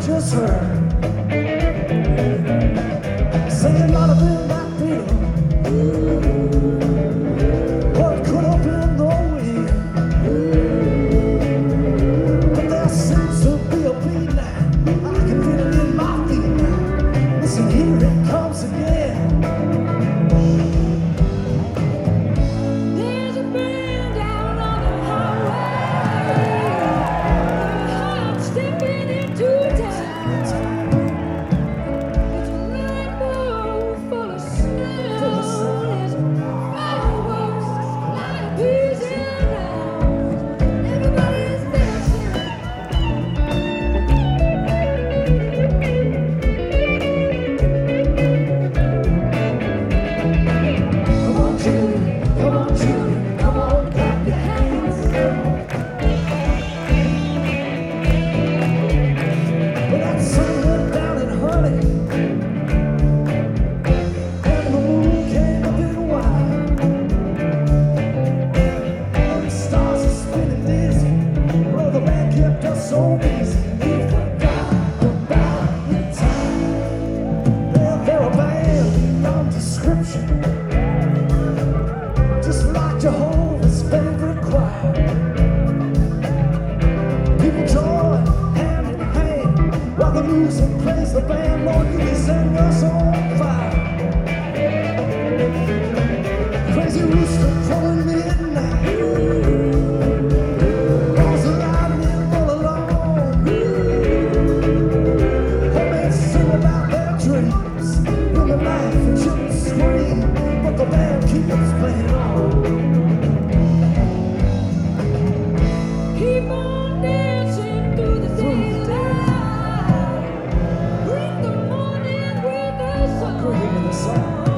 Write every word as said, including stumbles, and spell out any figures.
just heard singing might have been my freedom. Well, it could have been the wind, but there seems to be a beat now. I can feel it in my feet now. Listen, here it comes again. There's a band out on the highway. I'm stepping into town. It's a rainbow full of snow. There's fireworks, light bees around. Everybody's dancing. Come on, Julie, come on, Julie, come on, clap your hands. Well, that sun went down in honey, and the moon came up in wide, and the stars are spinning dizzy. Well, the band kept us so busy, we forgot about the time. Well, they're a band beyond description, just like Jehovah's favorite choir. People join hand in hand while the music plays. The band, Lord, you can send us on fire. Crazy rooster crowing midnight, calls the lightning all along. Homemade sing about their dreams, women laugh and children scream, but the band keeps playing on. Keep on dancing through the daylight. Bring the morning with the sun. Bring the sun.